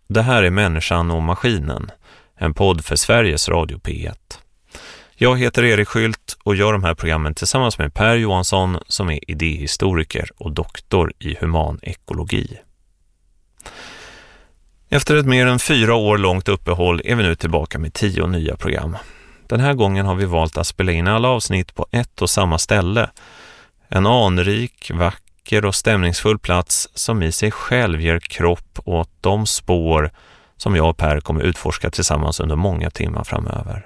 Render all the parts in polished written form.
Det här är Människan och maskinen, en podd för Sveriges Radio P1. Jag heter Erik Skylt och gör de här programmen tillsammans med Per Johansson som är idéhistoriker och doktor i human ekologi. Efter ett mer än 4 år långt uppehåll är vi nu tillbaka med 10 nya program. Den här gången har vi valt att spela in alla avsnitt på ett och samma ställe. En anrik, vacker och stämningsfull plats som i sig själv ger kropp åt de spår som jag och Per kommer utforska tillsammans under många timmar framöver.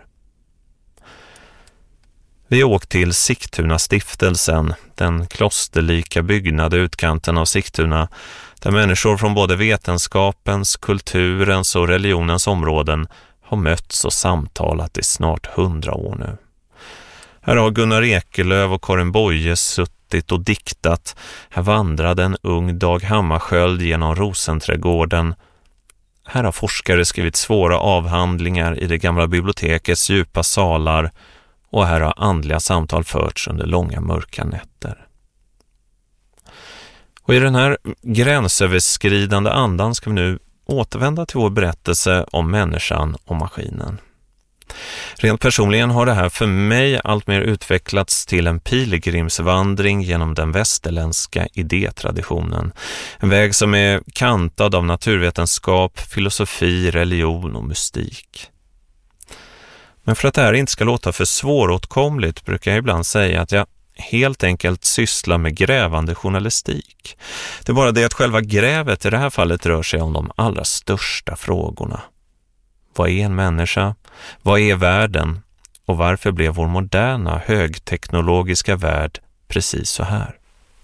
Vi åkte till Sigtuna-stiftelsen, den klosterlika byggnad i utkanten av Sigtuna, där människor från både vetenskapens, kulturens och religionens områden har mötts och samtalat i snart 100 år nu. Här har Gunnar Ekelöf och Karin Boye suttit och diktat. Här vandrade en ung Dag Hammarskjöld genom Rosenträdgården. Här har forskare skrivit svåra avhandlingar i det gamla bibliotekets djupa salar. Och här har andliga samtal förts under långa mörka nätter. Och i den här gränsöverskridande andan ska vi nu återvända till vår berättelse om människan och maskinen. Rent personligen har det här för mig allt mer utvecklats till en pilgrimsvandring genom den västerländska idétraditionen. En väg som är kantad av naturvetenskap, filosofi, religion och mystik. Men för att det här inte ska låta för svåråtkomligt brukar jag ibland säga att jag helt enkelt sysslar med grävande journalistik. Det är bara det att själva grävet i det här fallet rör sig om de allra största frågorna. Vad är en människa? Vad är världen? Och varför blev vår moderna, högteknologiska värld precis så här?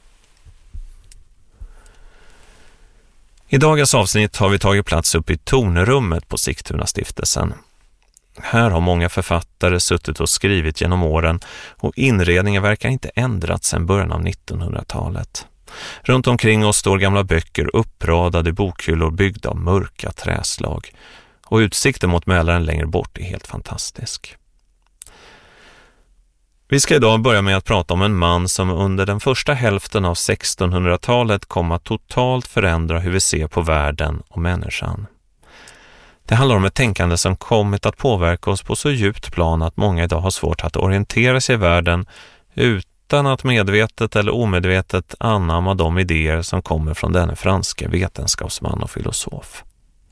I dagens avsnitt har vi tagit plats upp i tornerummet på Sigtuna-stiftelsen. Här har många författare suttit och skrivit genom åren och inredningen verkar inte ändrats sedan början av 1900-talet. Runt omkring oss står gamla böcker uppradade i bokhyllor byggda av mörka träslag. Och utsikten mot Mälaren längre bort är helt fantastisk. Vi ska idag börja med att prata om en man som under den första hälften av 1600-talet kom att totalt förändra hur vi ser på världen och människan. Det handlar om ett tänkande som kommit att påverka oss på så djupt plan att många idag har svårt att orientera sig i världen utan att medvetet eller omedvetet anamma de idéer som kommer från denne franska vetenskapsman och filosof.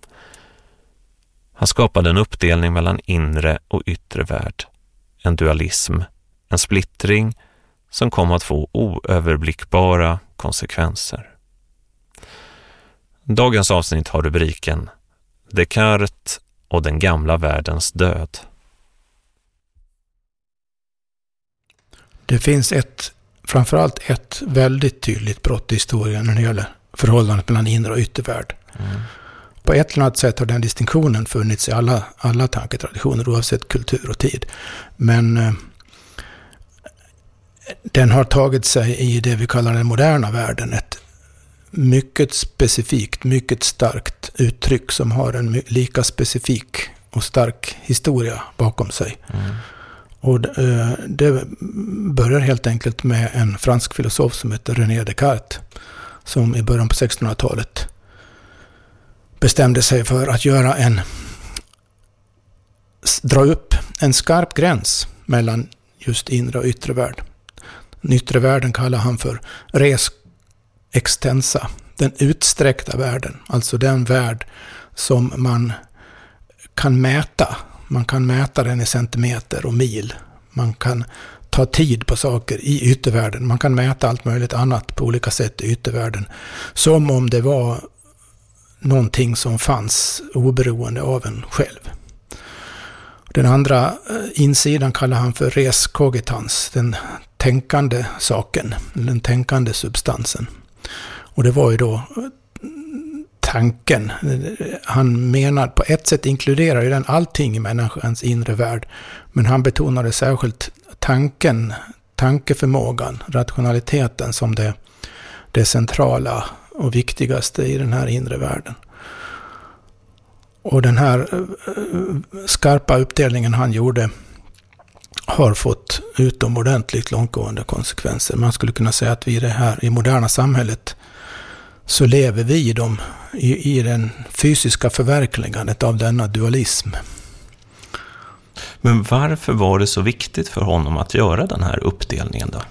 Han skapade en uppdelning mellan inre och yttre värld, en dualism, en splittring som kom att få oöverblickbara konsekvenser. Dagens avsnitt har rubriken Descartes och den gamla världens död. Det finns framförallt ett väldigt tydligt brott i historien när det gäller förhållandet mellan inre och yttervärld. På ett eller annat sätt har den distinktionen funnits i alla tanketraditioner oavsett kultur och tid. Men den har tagit sig i det vi kallar den moderna världen ett mycket specifikt, mycket starkt uttryck som har en lika specifik och stark historia bakom sig. Och det börjar helt enkelt med en fransk filosof som heter René Descartes som i början på 1600-talet bestämde sig för att dra upp en skarp gräns mellan just inre och yttre värld. Den yttre världen kallar han för res extensa, den utsträckta världen, alltså den värld som man kan mäta. Man kan mäta den i centimeter och mil. Man kan ta tid på saker i yttervärlden. Man kan mäta allt möjligt annat på olika sätt i yttervärlden. Som om det var någonting som fanns oberoende av en själv. Den andra insidan kallar han för res cogitans, den tänkande saken, den tänkande substansen. Och det var ju då tanken. Han menar på ett sätt inkluderar ju den allting i människans inre värld. Men han betonade särskilt tankeförmågan, rationaliteten som det centrala och viktigaste i den här inre världen. Och den här skarpa uppdelningen han gjorde har fått utomordentligt långtgående konsekvenser. Man skulle kunna säga att vi i det här i moderna samhället så lever vi i den fysiska förverkligandet av denna dualism. Men varför var det så viktigt för honom att göra den här uppdelningen då?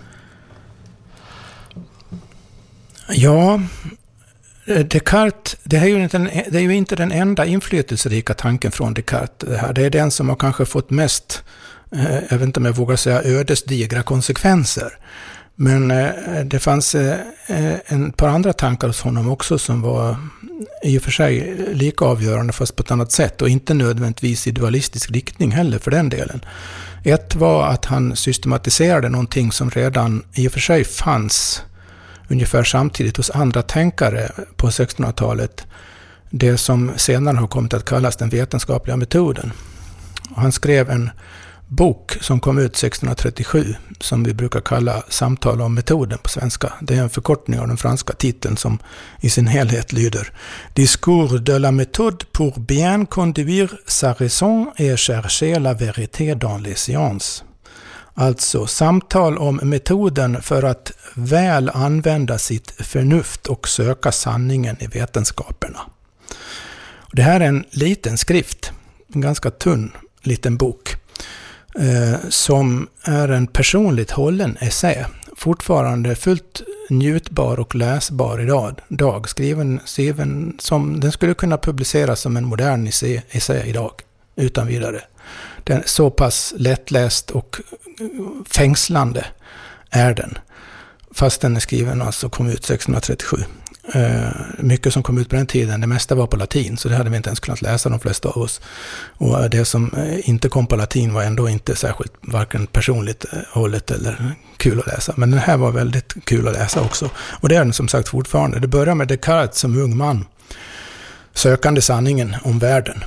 Ja, Descartes, det är ju inte den enda inflytelserika tanken från Descartes. Det är den som har kanske fått mest, jag vet inte om jag vågar säga, ödesdigra konsekvenser. Men det fanns ett par andra tankar hos honom också som var i och för sig lika avgörande fast på ett annat sätt och inte nödvändigtvis i dualistisk riktning heller för den delen. Ett var att han systematiserade någonting som redan i och för sig fanns ungefär samtidigt hos andra tänkare på 1600-talet. Det som senare har kommit att kallas den vetenskapliga metoden. Och han skrev en bok som kom ut 1637 som vi brukar kalla Samtal om metoden på svenska. Det är en förkortning av den franska titeln som i sin helhet lyder Discours de la méthode pour bien conduire sa raison et chercher la vérité dans les sciences. Alltså samtal om metoden för att väl använda sitt förnuft och söka sanningen i vetenskaperna. Det här är en liten skrift, en ganska tunn liten bok som är en personligt hållen essä, fortfarande fullt njutbar och läsbar idag, skriven som den skulle kunna publiceras som en modern essä idag, utan vidare. Den är så pass lättläst och fängslande är den, fast den är skriven alltså kom ut 1637. Mycket som kom ut på den tiden, det mesta var på latin, så det hade vi inte ens kunnat läsa de flesta av oss. Och det som inte kom på latin var ändå inte särskilt varken personligt hållet eller kul att läsa. Men den här var väldigt kul att läsa också. Och det är den som sagt fortfarande. Det börjar med Descartes som ung man, sökande sanningen om världen.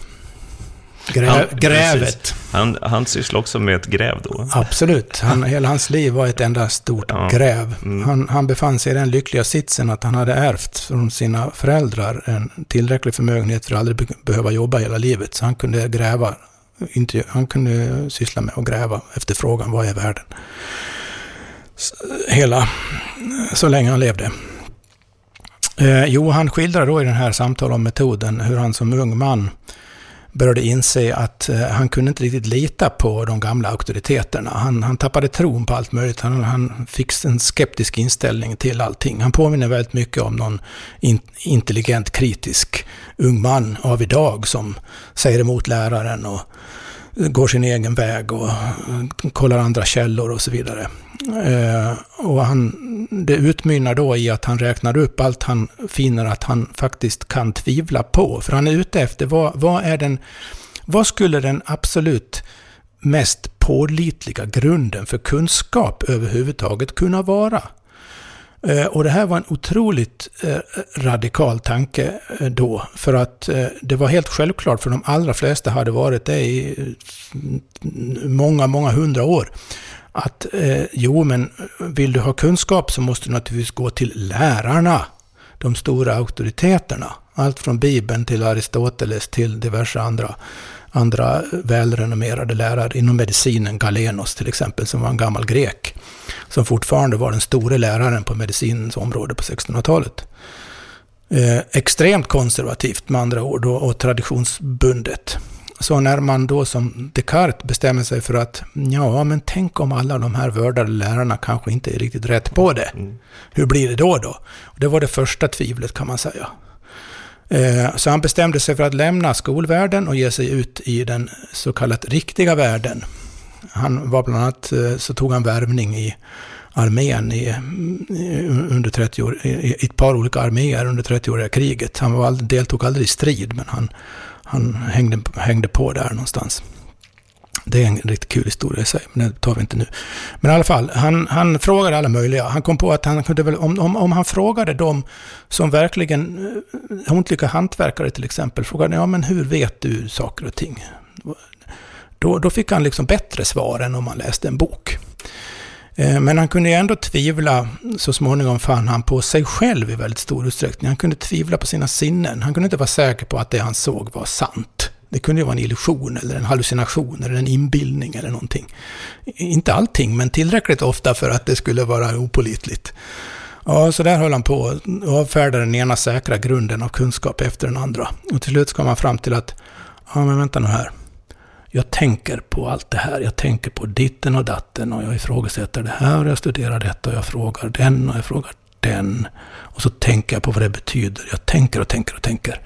Grävet. Han sysslar också med ett gräv då. Absolut. Hela hans liv var ett enda stort gräv. Han befann sig i den lyckliga sitsen att han hade ärvt från sina föräldrar en tillräcklig förmögenhet för att aldrig behöva jobba hela livet. Så han kunde gräva. Han kunde syssla med att gräva efter frågan, vad är världen? Så länge han levde. Han skildrar då i den här samtal om metoden hur han som ung man började inse att han kunde inte riktigt lita på de gamla auktoriteterna. Han tappade tron på allt möjligt. Han fick en skeptisk inställning till allting. Han påminner väldigt mycket om någon intelligent, kritisk ung man av idag som säger emot läraren och går sin egen väg och kollar andra källor och så vidare. Och det utmynnar då i att han räknar upp allt han finner att han faktiskt kan tvivla på. För han är ute efter vad skulle den absolut mest pålitliga grunden för kunskap överhuvudtaget kunna vara? Och det här var en otroligt radikal tanke då, för att det var helt självklart för de allra flesta hade varit det i många, många hundra år att men vill du ha kunskap så måste du naturligtvis gå till lärarna, de stora auktoriteterna. Allt från Bibeln till Aristoteles till diverse andra välrenommerade lärare inom medicinen, Galenos till exempel, som var en gammal grek som fortfarande var den store läraren på medicinens område på 1600-talet. Extremt konservativt med andra ord och traditionsbundet. Så när man då som Descartes bestämmer sig för att men tänk om alla de här vördade lärarna kanske inte är riktigt rätt på det. Hur blir det då? Och det var det första tvivlet, kan man säga. Så han bestämde sig för att lämna skolvärlden och ge sig ut i den så kallat riktiga världen. Han var bland annat, så tog han värvning i armén under 30 år, i ett par olika arméer under 30-åriga kriget. Han deltog aldrig i strid, men han hängde på där någonstans. Det är en riktigt kul historia i sig, men det tar vi inte nu. Men i alla fall, han frågade alla möjliga. Han kom på att han kunde väl, om han frågade dem som verkligen, olika hantverkare till exempel, frågade, men hur vet du saker och ting? Då fick han liksom bättre svar än om man läste en bok. Men han kunde ändå tvivla, så småningom fann han på sig själv i väldigt stor utsträckning. Han kunde tvivla på sina sinnen. Han kunde inte vara säker på att det han såg var sant. Det kunde ju vara en illusion eller en hallucination eller en inbildning eller någonting. Inte allting, men tillräckligt ofta för att det skulle vara opålitligt. Ja, så där höll han på och avfärdade den ena säkra grunden av kunskap efter den andra. Och till slut kom man fram till att, ja men vänta nu här. Jag tänker på allt det här. Jag tänker på ditten och datten och jag ifrågasätter det här och jag studerar detta och jag frågar den och jag frågar den. Och så tänker jag på vad det betyder. Jag tänker och tänker och tänker.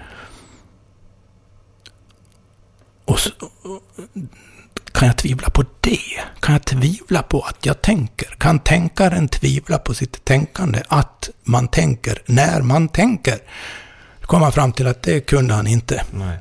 Och så, kan jag tvivla på det? Kan jag tvivla på att jag tänker? Kan tänkaren tvivla på sitt tänkande? Att man tänker när man tänker? Då kom man fram till att det kunde han inte. Nej.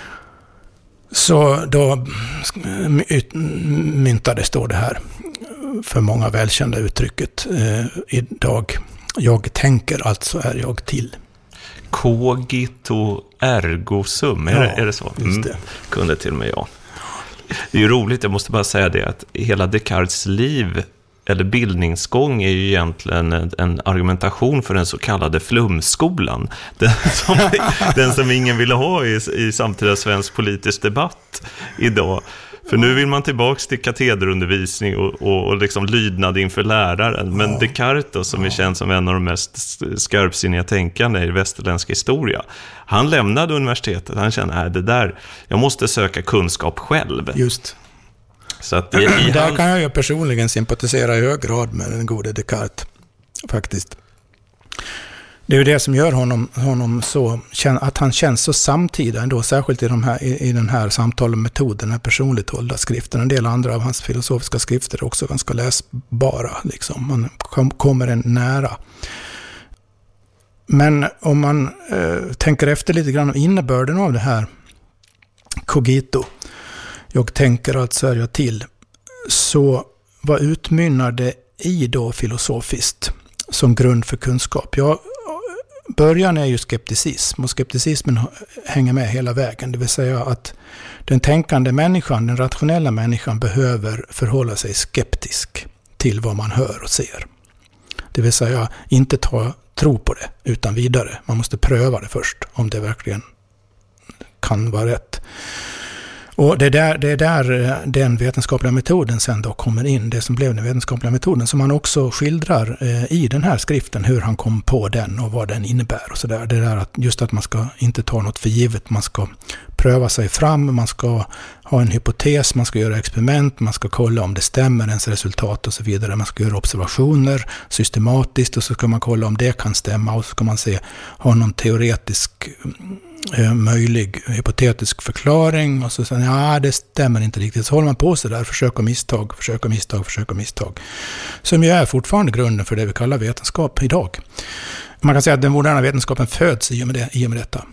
Så då myntades då det här för många välkända uttrycket idag. Jag tänker, alltså är jag till. Cogito ergo sum, är det så? Just det. Kunde till och med jag. Det är ju roligt, jag måste bara säga det, att hela Descartes liv eller bildningsgång är ju egentligen en argumentation för den så kallade flumskolan. Den som ingen ville ha i samtida svensk politisk debatt idag. För nu vill man tillbaka till katederundervisning och liksom lydnad inför läraren. Men Descartes då, som är känd som en av de mest skarpsinniga tänkande i västerländsk historia, han lämnade universitetet. Han kände, det där, jag måste söka kunskap själv. Just. Så att där kan jag ju personligen sympatisera i hög grad med den gode Descartes, faktiskt. Det är ju det som gör honom så, att han känns så samtida ändå, särskilt i den här samtalmetoden, den här personligt hållda skriften. En del andra av hans filosofiska skrifter är också ganska läsbara, liksom. Man kommer en nära. Men om man tänker efter lite grann om innebörden av det här cogito, jag tänker alltså är jag till, så vad utmynnar det i då filosofiskt som grund för kunskap? Början är ju skepticism, och skepticismen hänger med hela vägen. Det vill säga att den tänkande människan, den rationella människan, behöver förhålla sig skeptisk till vad man hör och ser. Det vill säga inte tro på det utan vidare. Man måste pröva det först om det verkligen kan vara rätt. Och det är där den vetenskapliga metoden sen då kommer in, det som blev den vetenskapliga metoden, som han också skildrar i den här skriften, hur han kom på den och vad den innebär och sådär. Det där att just att man ska inte ta något för givet, man ska pröva sig fram, man ska ha en hypotes, man ska göra experiment, man ska kolla om det stämmer, ens resultat och så vidare. Man ska göra observationer systematiskt och så ska man kolla om det kan stämma och så ska man ha någon teoretisk möjlig hypotetisk förklaring och så säger det stämmer inte riktigt. Så håller man på så där, försöka misstag. Som ju är fortfarande grunden för det vi kallar vetenskap idag. Man kan säga att den moderna vetenskapen föds i och med detta.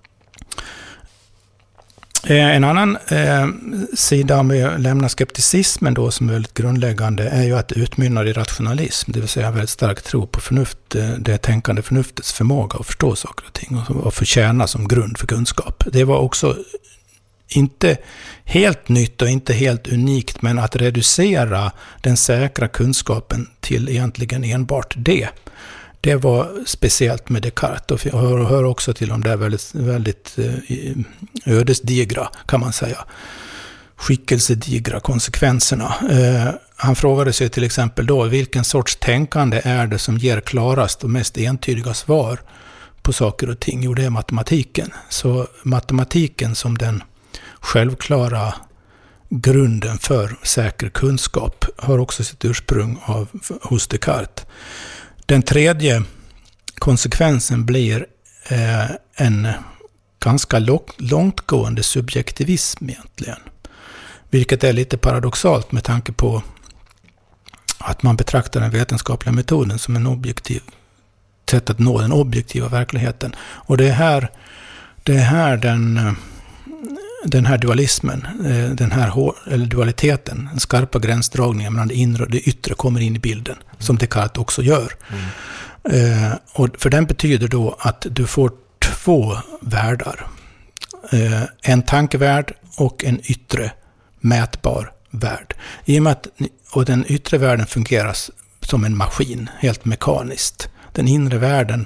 En annan sida, om vi lämnar skepticismen då som är väldigt grundläggande, är ju att det utmynnar i rationalism, det vill säga väldigt stark tro på förnuft, det tänkande förnuftets förmåga att förstå saker och ting och förtjäna som grund för kunskap. Det var också inte helt nytt och inte helt unikt, men att reducera den säkra kunskapen till egentligen enbart det var speciellt med Descartes och hör också till de där väldigt, väldigt ödesdigra, kan man säga, skickelsedigra konsekvenserna. Han frågade sig till exempel då, vilken sorts tänkande är det som ger klarast och mest entydiga svar på saker och ting? Jo, det är matematiken. Så matematiken som den självklara grunden för säker kunskap har också sitt ursprung hos Descartes. Den tredje konsekvensen blir en ganska långtgående subjektivism egentligen. Vilket är lite paradoxalt med tanke på att man betraktar den vetenskapliga metoden som en objektiv sätt att nå den objektiva verkligheten. Och det är här den här dualismen, eller dualiteten, den skarpa gränsdragningen mellan det inre och det yttre kommer in i bilden, som Descartes också gör. Och för den betyder då att du får två världar. En tankevärld och en yttre mätbar värld. I och med och den yttre världen fungerar som en maskin, helt mekaniskt. Den inre världen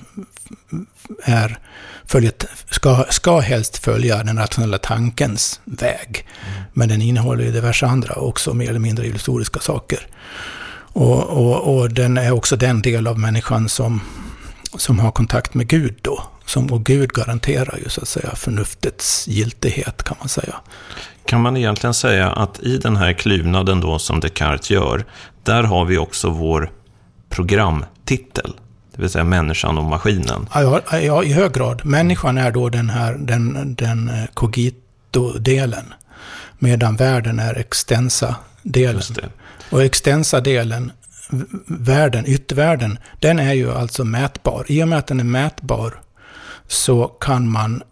ska helst följa den rationella tankens väg. Men den innehåller ju diverse andra också mer eller mindre illusoriska saker. Och den är också den del av människan som har kontakt med Gud då. Och Gud garanterar ju så att säga förnuftets giltighet, kan man säga. Kan man egentligen säga att i den här klyvnaden då som Descartes gör, där har vi också vår programtitel, det vill säga människan och maskinen? Ja, i hög grad. Människan är då den cogito-delen, medan världen är extensa-delen. Och extensa-delen, yttervärlden, den är ju alltså mätbar. I och med att den är mätbar så kan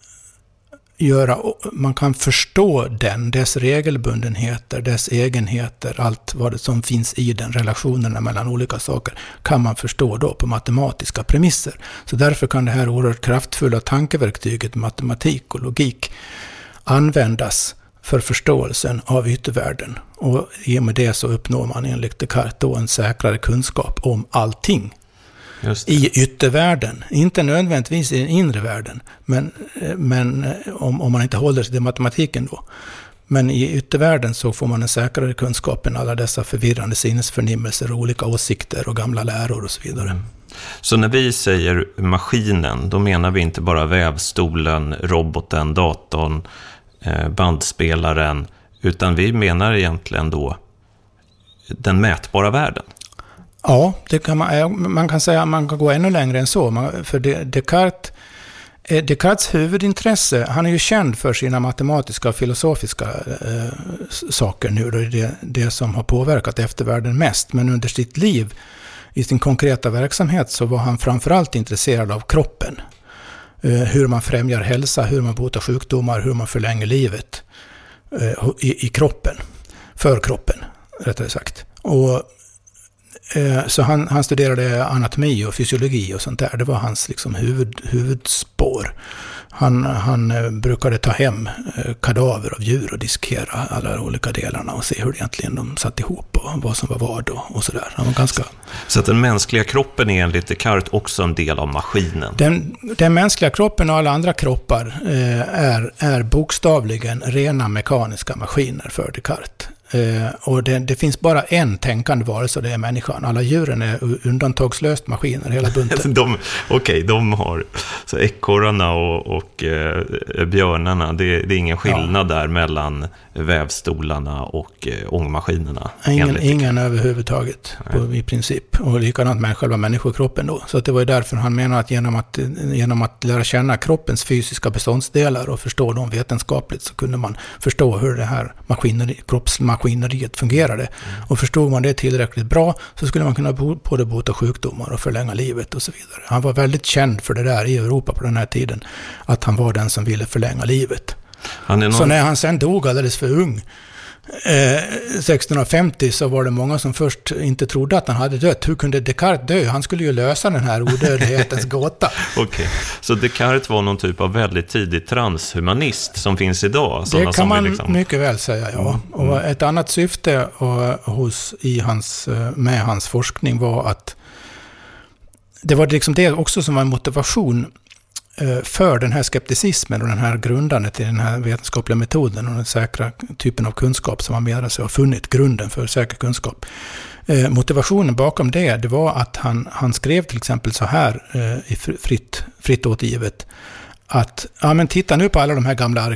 man kan förstå dess regelbundenheter, dess egenheter, allt vad det som finns i den, relationerna mellan olika saker, kan man förstå då på matematiska premisser. Så därför kan det här oerhört kraftfulla tankeverktyget matematik och logik användas för förståelsen av yttervärlden. Och i och med det så uppnår man enligt Descartes då en säkrare kunskap om allting. I yttervärlden, inte nödvändigtvis i den inre världen, men om man inte håller sig till matematiken då. Men i yttervärlden så får man en säkrare kunskap än alla dessa förvirrande sinnesförnimmelser och olika åsikter och gamla läror och så vidare. Så när vi säger maskinen, då menar vi inte bara vävstolen, roboten, datorn, bandspelaren, utan vi menar egentligen då den mätbara världen. Ja, det kan man kan säga att man kan gå ännu längre än så. För Descartes huvudintresse, han är ju känd för sina matematiska och filosofiska saker nu. Det är det som har påverkat eftervärlden mest. Men under sitt liv, i sin konkreta verksamhet, så var han framförallt intresserad av kroppen. Hur man främjar hälsa, hur man botar sjukdomar, hur man förlänger livet i kroppen. För kroppen, rättare sagt. Så han studerade anatomi och fysiologi och sånt där. Det var hans liksom huvudspår. Han brukade ta hem kadaver av djur och diskera alla olika delarna och se hur egentligen de satt ihop och vad som var vad och sådär. Han var ganska... Så att den mänskliga kroppen är enligt Descartes också en del av maskinen? Den mänskliga kroppen och alla andra kroppar är bokstavligen rena mekaniska maskiner för Descartes. Och det finns bara en tänkande varelse, och det är människan. Alla djuren är undantagslöst maskiner, hela bunten. De har så ekorrarna och björnarna, det är ingen skillnad där mellan vävstolarna och ångmaskinerna. Ingen överhuvudtaget i princip. Och likadant med själva människokroppen då. Så att det var ju därför han menar att genom att lära känna kroppens fysiska beståndsdelar och förstå dem vetenskapligt, så kunde man förstå hur det här kroppsmaskineriet fungerade. Och förstod man det tillräckligt bra, så skulle man kunna både bota sjukdomar och förlänga livet och så vidare. Han var väldigt känd för det där i Europa på den här tiden, att han var den som ville förlänga livet. Så när han sen dog alldeles för ung 1650, så var det många som först inte trodde att han hade dött. Hur kunde Descartes dö? Han skulle ju lösa den här odödlighetens gåta. Okej. Så Descartes var någon typ av väldigt tidig transhumanist som finns idag? Det kan man mycket väl säga, ja. Och ett annat syfte med hans forskning var att det var liksom det också som var en motivation för den här skepticismen och den här grundandet i den här vetenskapliga metoden och den säkra typen av kunskap som han menar sig ha funnit grunden för säker kunskap. Motivationen bakom det var att han skrev till exempel så här i fritt återgivet att men titta nu på alla de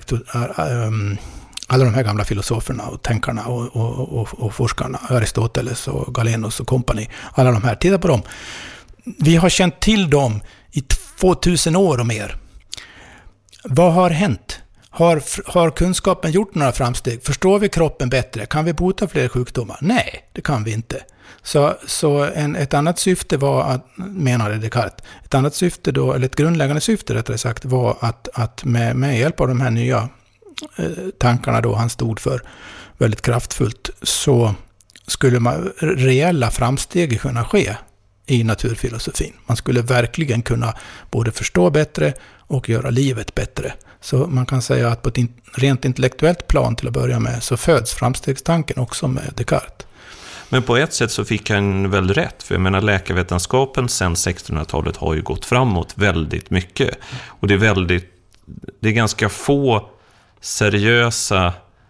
här gamla filosoferna och tänkarna och forskarna, Aristoteles och Galenos och kompani, alla de här, titta på dem. Vi har känt till dem i 2000 år och mer. Vad har hänt? Har kunskapen gjort några framsteg? Förstår vi kroppen bättre? Kan vi bota fler sjukdomar? Nej, det kan vi inte. Så ett annat syfte var att, menade Descartes, ett annat syfte då, eller ett grundläggande syfte rättare sagt, var att med hjälp av de här nya tankarna då han stod för väldigt kraftfullt, så skulle reella framsteg kunna ske i naturfilosofin. Man skulle verkligen kunna både förstå bättre och göra livet bättre. Så man kan säga att på ett rent intellektuellt plan till att börja med, så föds framstegstanken också med Descartes. Men på ett sätt så fick han väl rätt, för jag menar läkarvetenskapen sedan 1600-talet har ju gått framåt väldigt mycket. Och det är ganska få seriösa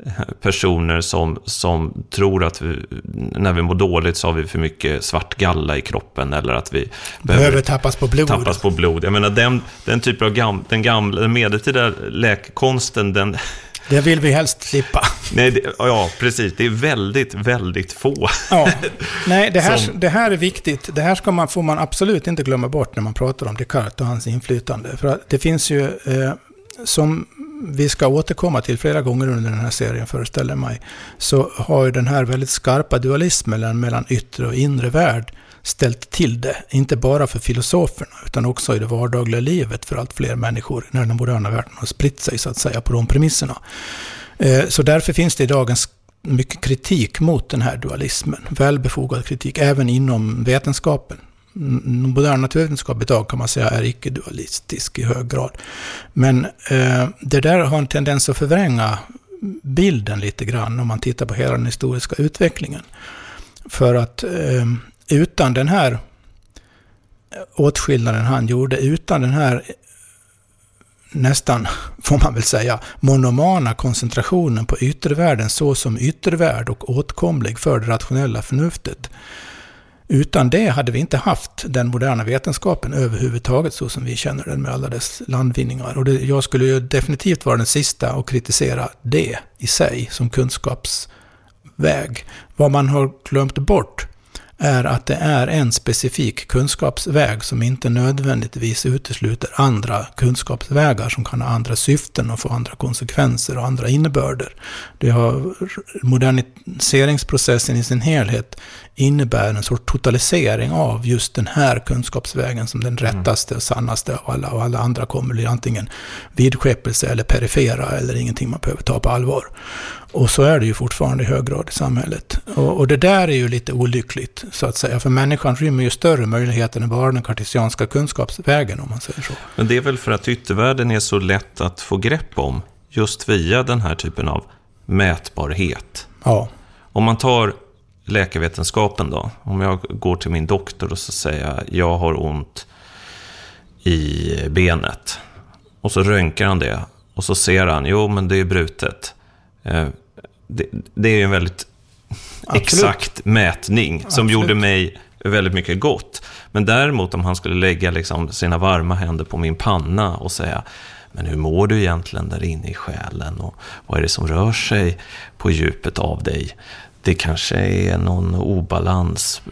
personer som tror att när vi mår dåligt så har vi för mycket svart galla i kroppen, eller att vi behöver tappas på blod. Jag menar, den typen av den medeltida läkekonsten, det vill vi helst slippa. Nej, ja, precis. Det är väldigt, väldigt få. Ja. Nej, det här är viktigt. Det här får man absolut inte glömma bort när man pratar om Descartes och hans inflytande. För att det finns ju, som vi ska återkomma till flera gånger under den här serien, föreställer mig, så har ju den här väldigt skarpa dualismen mellan yttre och inre värld ställt till det, inte bara för filosoferna utan också i det vardagliga livet för allt fler människor när den moderna världen har spritt sig så att säga på de premisserna. Så därför finns det idag mycket kritik mot den här dualismen, välbefogad kritik även inom vetenskapen. Modern naturvetenskap idag kan man säga är icke-dualistisk i hög grad. Men det där har en tendens att förvränga bilden lite grann om man tittar på hela den historiska utvecklingen. För att utan den här åtskillnaden han gjorde, utan den här nästan, får man väl säga, monomana koncentrationen på yttervärlden så som yttervärld och åtkomlig för det rationella förnuftet. Utan det hade vi inte haft den moderna vetenskapen överhuvudtaget så som vi känner den med alla dess landvinningar. Och jag skulle ju definitivt vara den sista att kritisera det i sig som kunskapsväg. Vad man har glömt bort är att det är en specifik kunskapsväg som inte nödvändigtvis utesluter andra kunskapsvägar som kan ha andra syften och få andra konsekvenser och andra innebörder. Det har moderniseringsprocessen i sin helhet innebär en sorts totalisering av just den här kunskapsvägen som den rättaste och sannaste av alla, och alla andra kommer bli antingen vidskepelse eller perifera eller ingenting man behöver ta på allvar. Och så är det ju fortfarande i hög grad i samhället. Och det där är ju lite olyckligt så att säga, för människan rymmer ju större möjligheter än bara den kartesianska kunskapsvägen om man säger så. Men det är väl för att yttervärlden är så lätt att få grepp om just via den här typen av mätbarhet. Ja. Om man tar läkarvetenskapen då, om jag går till min doktor och så säger jag har ont i benet och så röntgar han det och så ser han, jo men det är brutet. Det är en väldigt exakt mätning som gjorde mig väldigt mycket gott. Men däremot om han skulle lägga liksom sina varma händer på min panna och säga, men hur mår du egentligen där inne i själen och vad är det som rör sig på djupet av dig? Det kanske är någon obalans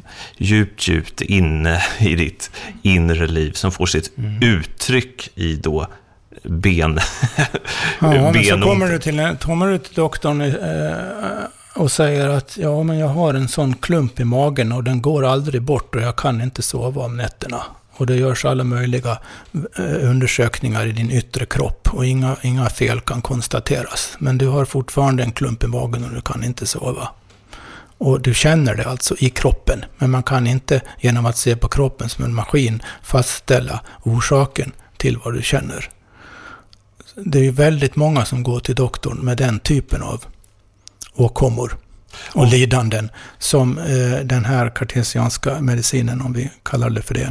djupt inne i ditt inre liv som får sitt uttryck i då ben. Ja, men så kommer du till doktorn och säger att ja, men jag har en sån klump i magen och den går aldrig bort och jag kan inte sova om nätterna. Och det görs alla möjliga undersökningar i din yttre kropp och inga fel kan konstateras. Men du har fortfarande en klump i magen och du kan inte sova. Och du känner det alltså i kroppen. Men man kan inte genom att se på kroppen som en maskin fastställa orsaken till vad du känner. Det är ju väldigt många som går till doktorn med den typen av åkommor och lidanden som den här kartesianska medicinen, om vi kallar det för det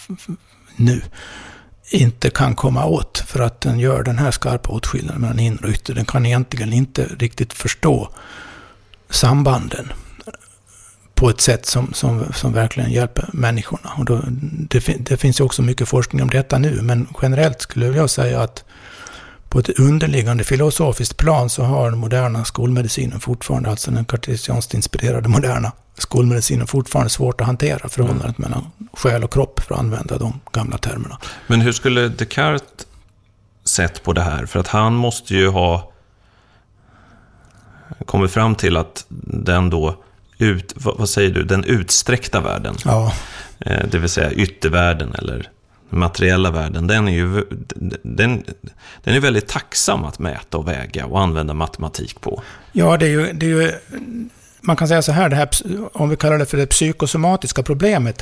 nu inte kan komma åt, för att den gör den här skarpa åtskillnaden mellan inre och yttre. Den kan egentligen inte riktigt förstå sambanden på ett sätt som verkligen hjälper människorna. Och då, det finns ju också mycket forskning om detta nu, men generellt skulle jag säga att på ett underliggande filosofiskt plan så har den moderna skolmedicinen fortfarande, alltså den kartesianskt inspirerade moderna skolmedicinen, fortfarande svårt att hantera förhållandet mellan själ och kropp, för att använda de gamla termerna. Men hur skulle Descartes sett på det här? För att han måste ju ha kommit fram till att den då vad säger du, den utsträckta världen, ja. Det vill säga yttervärlden eller materiella världen, den är väldigt tacksam att mäta och väga och använda matematik på. Ja, det är ju man kan säga så här, det här, om vi kallar det för det psykosomatiska problemet,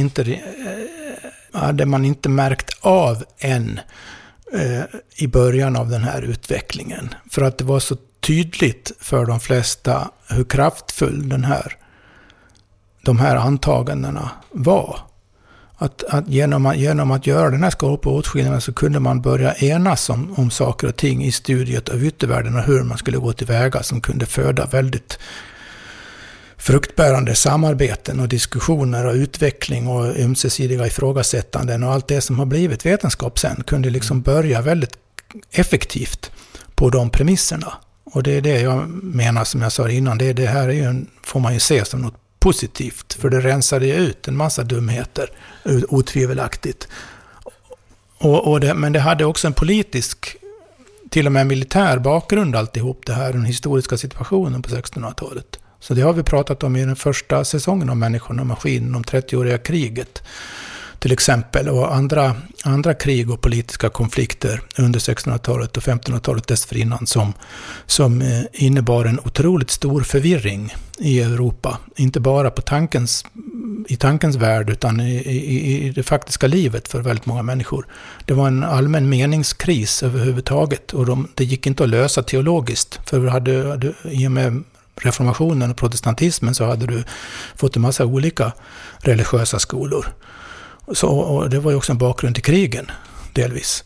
hade man inte märkt av än i början av den här utvecklingen. För att det var så tydligt för de flesta hur kraftfull de här antagandena var. Att genom att göra den här skarpa åtskillnaden så kunde man börja enas om saker och ting i studiet av yttervärlden och hur man skulle gå tillväga, som kunde föda väldigt fruktbärande samarbeten och diskussioner och utveckling och ömsesidiga ifrågasättanden, och allt det som har blivit vetenskap sen kunde liksom börja väldigt effektivt på de premisserna. Och det är det jag menar, som jag sa innan, det här är ju får man ju se som något positivt, för det rensade ju ut en massa dumheter, otvivelaktigt. Men det hade också en politisk, till och med militär bakgrund alltihop det här, den historiska situationen på 1600-talet. Så det har vi pratat om i den första säsongen om Människan och maskinen, om 30-åriga kriget till exempel, och andra krig och politiska konflikter under 1600-talet och 1500-talet dessförinnan som innebar en otroligt stor förvirring i Europa. Inte bara i tankens värld, utan i det faktiska livet för väldigt många människor. Det var en allmän meningskris överhuvudtaget, och det gick inte att lösa teologiskt, för i och med reformationen och protestantismen så hade du fått en massa olika religiösa skolor. Och det var ju också en bakgrund till krigen, delvis.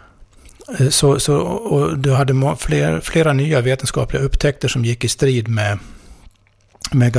Och du hade flera nya vetenskapliga upptäckter som gick i strid med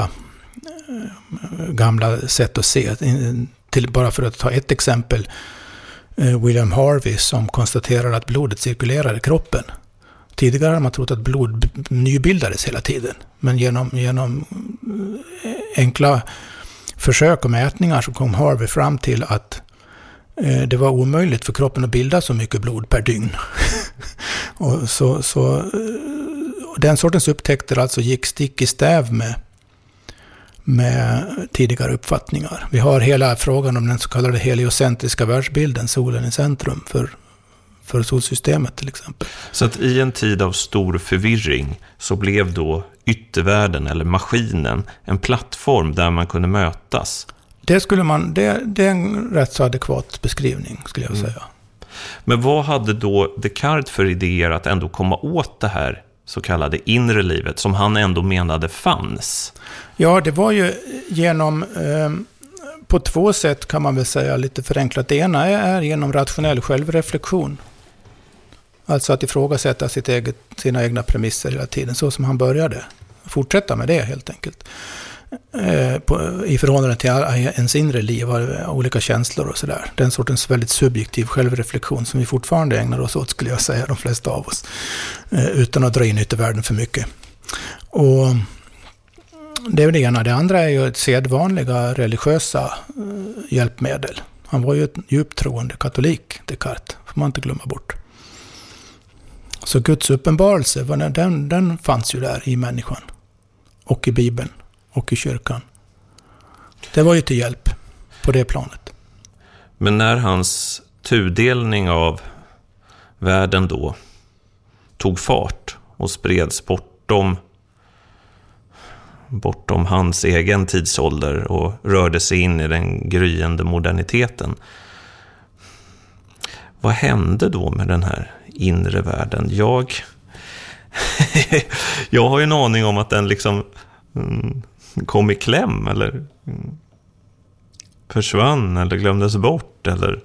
gamla sätt att se. Bara för att ta ett exempel, William Harvey, som konstaterade att blodet cirkulerar i kroppen. Tidigare hade man trott att blod nybildades hela tiden, men genom enkla försök och mätningar så kom Harvey fram till att det var omöjligt för kroppen att bilda så mycket blod per dygn. Och så den sortens upptäckter alltså gick stick i stäv med tidigare uppfattningar. Vi har hela frågan om den så kallade heliocentriska världsbilden, solen i centrum för solsystemet till exempel. Så att i en tid av stor förvirring så blev då yttervärlden eller maskinen en plattform där man kunde mötas. Det är en rätt så adekvat beskrivning, skulle jag säga. Men vad hade då Descartes för idéer att ändå komma åt det här så kallade inre livet som han ändå menade fanns? Ja, det var ju genom på två sätt, kan man väl säga lite förenklat. Det ena är genom rationell självreflektion. Alltså att ifrågasätta sina egna premisser hela tiden, så som han började. Fortsätta med det helt enkelt. I förhållande till ens inre liv, olika känslor och sådär. Den sortens väldigt subjektiv självreflektion som vi fortfarande ägnar oss åt, skulle jag säga, de flesta av oss. Utan att dra in yttervärlden för mycket. Och det är det ena. Det andra är ju ett sedvanliga religiösa hjälpmedel. Han var ju ett djupt troende katolik, Descartes, får man inte glömma bort. Så Guds uppenbarelse, den fanns ju där i människan. Och i Bibeln. Och i kyrkan. Det var ju till hjälp på det planet. Men när hans tudelning av världen då tog fart och spreds bortom hans egen tidsålder och rörde sig in i den gryende moderniteten. Vad hände då med den här inre världen? Jag har ju en aning om att den liksom kom i kläm eller försvann eller glömdes bort eller...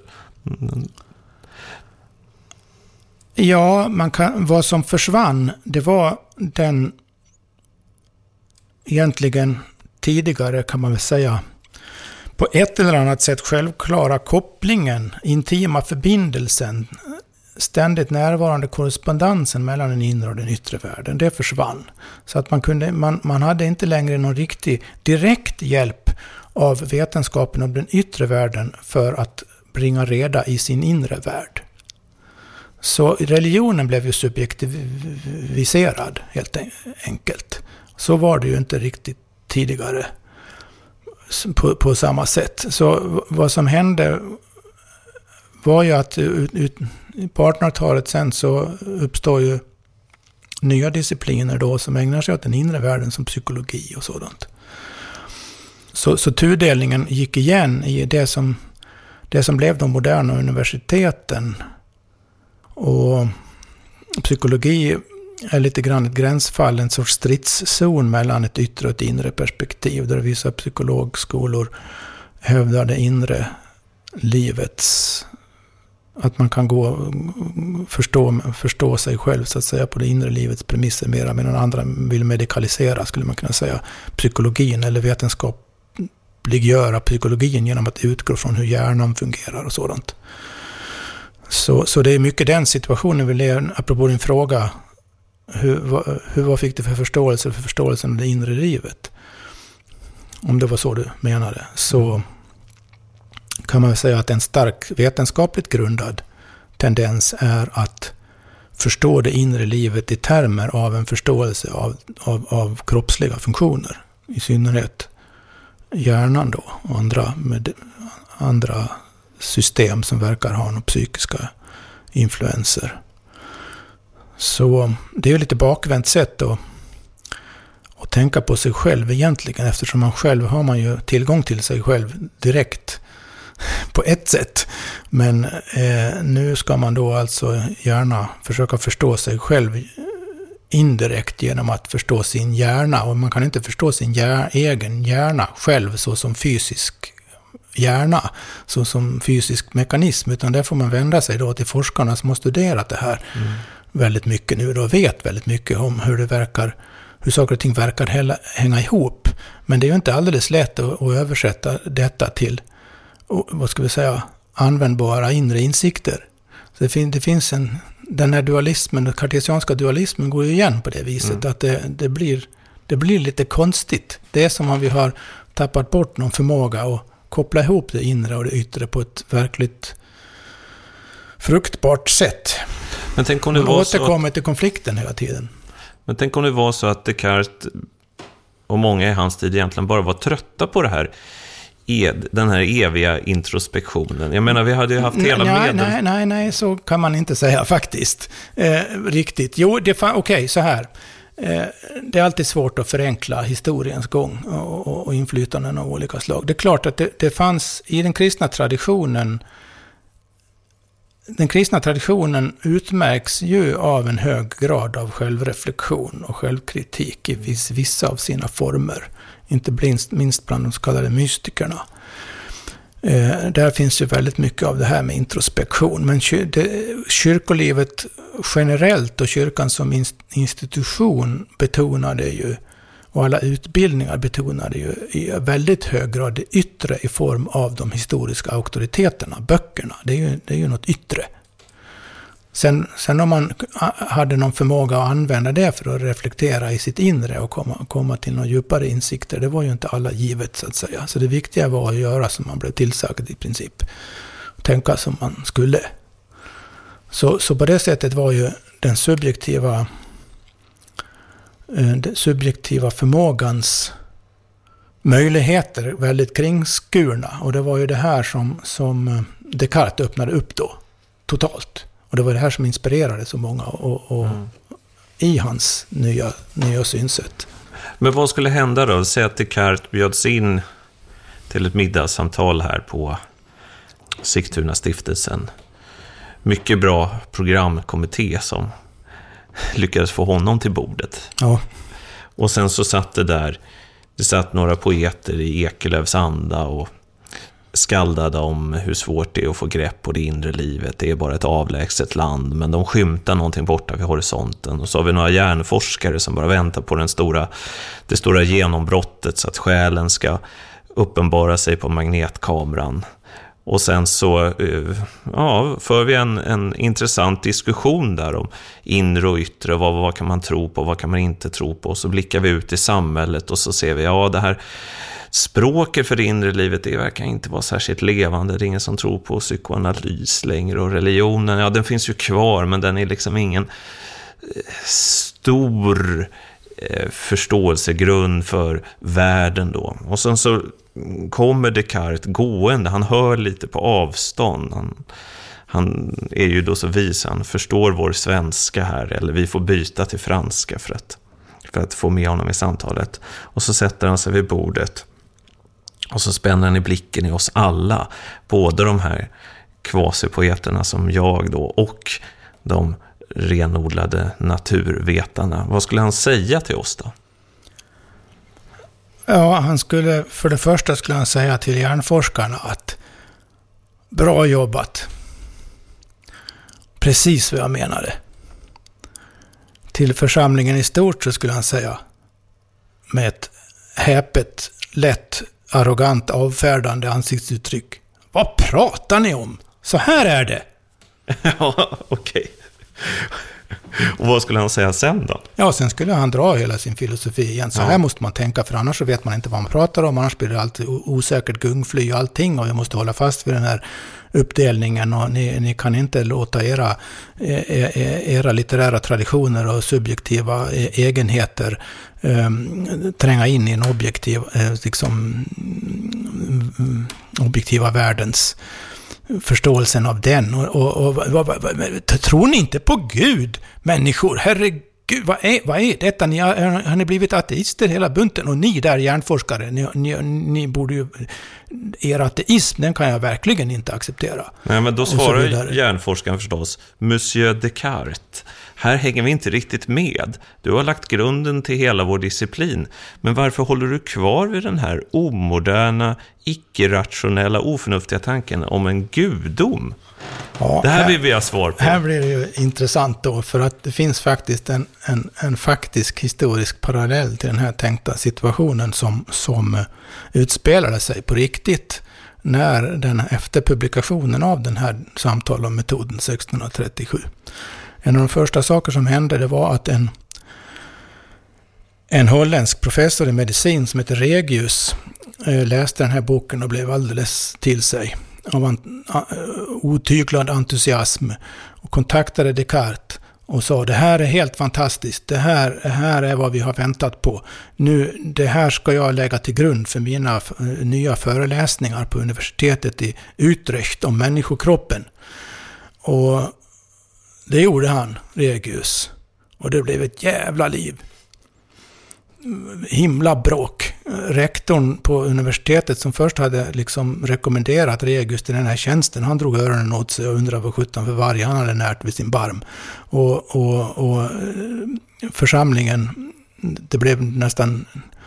Ja, vad som försvann, det var den egentligen tidigare, kan man väl säga, på ett eller annat sätt självklara kopplingen, intima förbindelsen, ständigt närvarande korrespondensen mellan den inre och den yttre världen. Det försvann. Så att man hade inte längre någon riktig direkt hjälp av vetenskapen om den yttre världen för att bringa reda i sin inre värld. Så religionen blev ju subjektiviserad helt enkelt. Så var det ju inte riktigt tidigare på samma sätt. Så vad som hände var ju att på 1800-talet sen så uppstår ju nya discipliner då som ägnar sig åt den inre världen, som psykologi och sådant. Så tudelningen gick igen i det som blev de moderna universiteten. Och psykologi är lite grann ett gränsfall, en sorts stridszon mellan ett yttre och ett inre perspektiv, där vissa psykologskolor hävdar det inre livets, att man kan förstå sig själv så att säga på det inre livets premisser mera, medan andra vill medikalisera, skulle man kunna säga, psykologin eller vetenskapliggöra psykologin genom att utgå från hur hjärnan fungerar och sådant. Så det är mycket den situationen vi lever, apropå din fråga, vad fick du för förståelsen av det inre livet? Om det var så du menade, så kan man väl säga att en stark vetenskapligt grundad tendens är att förstå det inre livet i termer av en förståelse av kroppsliga funktioner, i synnerhet hjärnan då, och andra system som verkar ha några psykiska influenser. Så det är ju lite bakvänt sätt att tänka på sig själv egentligen, eftersom man själv har man ju tillgång till sig själv direkt på ett sätt. Men nu ska man då alltså gärna försöka förstå sig själv indirekt genom att förstå sin hjärna. Och man kan inte förstå sin egen hjärna själv så som fysisk hjärna, så som fysisk mekanism, utan där får man vända sig då till forskarna som har studerat det här väldigt mycket nu och vet väldigt mycket om hur saker och ting verkar hänga ihop. Men det är ju inte alldeles lätt att översätta detta till, vad ska vi säga, användbara inre insikter. Så det finns den här dualismen, den kartesianska dualismen går ju igen på det viset, att det blir lite konstigt. Det är som om vi har tappat bort någon förmåga att koppla ihop det inre och det yttre på ett verkligt fruktbart sätt. Men tänk om det man var återkommer till konflikten hela tiden. Men tänk om det var så att Descartes och många i hans tid egentligen bara var trötta på det här, den här eviga introspektionen. Jag menar, vi hade ju haft hela Nej, så kan man inte säga faktiskt. Riktigt. Jo, okej, så här. Det är alltid svårt att förenkla historiens gång och inflytanden av olika slag. Det är klart att det fanns i den kristna traditionen. Den kristna traditionen utmärks ju av en hög grad av självreflektion och självkritik i vissa av sina former. Inte minst bland de så kallade mystikerna. Där finns ju väldigt mycket av det här med introspektion. Men kyrkolivet generellt och kyrkan som institution betonade ju, och alla utbildningar betonade ju i väldigt hög grad det yttre i form av de historiska auktoriteterna, böckerna. Det är ju något yttre. Sen om man hade någon förmåga att använda det för att reflektera i sitt inre och komma till några djupare insikter, det var ju inte alla givet så att säga. Så det viktiga var att göra som man blev tillsagd i princip. Tänka som man skulle. Så på det sättet var ju den subjektiva förmågans möjligheter väldigt kringskurna. Och det var ju det här som Descartes öppnade upp då, totalt. Och det var det här som inspirerade så många i hans nya synsätt. Men vad skulle hända då? Säg att Descartes bjöds in till ett middagssamtal här på Sigtuna-stiftelsen. Mycket bra programkommitté som lyckades få honom till bordet. Ja. Och sen så det satt några poeter i Ekelöfs anda och skaldade om hur svårt det är att få grepp på det inre livet. Det är bara ett avlägset land, men de skymtar någonting borta vid horisonten. Och så har vi några hjärnforskare som bara väntar på det stora genombrottet så att själen ska uppenbara sig på magnetkameran. Och sen så för vi en intressant diskussion där om inre och yttre. Vad kan man tro på, vad kan man inte tro på? Och så blickar vi ut i samhället och så ser vi, det här språket för det inre livet, det verkar inte vara särskilt levande. Det är ingen som tror på psykoanalys längre, och religionen, den finns ju kvar, men den är liksom ingen stor förståelsegrund för världen då. Och sen så kommer Descartes gående, han hör lite på avstånd, han är ju då så vis, han förstår vår svenska här, eller vi får byta till franska för att få med honom i samtalet. Och så sätter han sig vid bordet och så spänner han i blicken i oss alla, både de här kvasipoeterna som jag då och de renodlade naturvetarna. Vad skulle han säga till oss då? Ja, för det första skulle han säga till hjärnforskarna att bra jobbat. Precis vad jag menade. Till församlingen i stort så skulle han säga med ett häpet, lätt, arrogant, avfärdande ansiktsuttryck. Vad pratar ni om? Så här är det. Ja, okej. Och vad skulle han säga sen då? Ja, sen skulle han dra hela sin filosofi igen. Så här måste man tänka, för annars så vet man inte vad man pratar om. Annars blir det alltid osäkert gungfly och allting. Och vi måste hålla fast vid den här uppdelningen. Och ni kan inte låta era litterära traditioner och subjektiva egenheter tränga in i en objektiva världens förståelsen av den. Tror ni inte på Gud, människor? Herregud, vad är detta? Har ni blivit ateister hela bunten? Och ni där hjärnforskare, ni borde ju... Er ateism, den kan jag verkligen inte acceptera. Nej, men då svarar hjärnforskaren förstås, Monsieur Descartes. Här hänger vi inte riktigt med. Du har lagt grunden till hela vår disciplin. Men varför håller du kvar vid den här omoderna, icke-rationella, oförnuftiga tanken om en gudom? Ja, det här vill vi ha svar på. Här blir det ju intressant då, för att det finns faktiskt en faktisk historisk parallell till den här tänkta situationen som utspelade sig på riktigt när efter publikationen av den här samtal om metoden 1637. En av de första saker som hände, det var att en holländsk professor i medicin som heter Regius läste den här boken och blev alldeles till sig av en otyglad entusiasm och kontaktade Descartes och sa: det här är helt fantastiskt, det här är vad vi har väntat på. Det här ska jag lägga till grund för mina nya föreläsningar på universitetet i Utrecht om människokroppen. Och det gjorde han, Regius. Och det blev ett jävla liv. Himla bråk. Rektorn på universitetet som först hade liksom rekommenderat Regius till den här tjänsten, han drog öronen åt sig och undrade vad 17 för varje han hade närt vid sin barm. Och församlingen, det blev nästan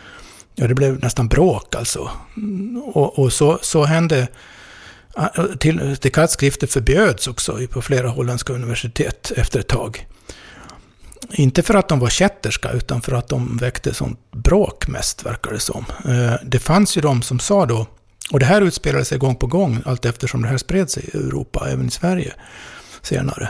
bråk alltså. Och så hände. Descartes skrifter förbjöds också på flera holländska universitet efter ett tag. Inte för att de var kätterska, utan för att de väckte sånt bråk mest, verkar det som. Det fanns ju de som sa då, och det här utspelade sig gång på gång allt eftersom det här spred sig i Europa, även i Sverige senare.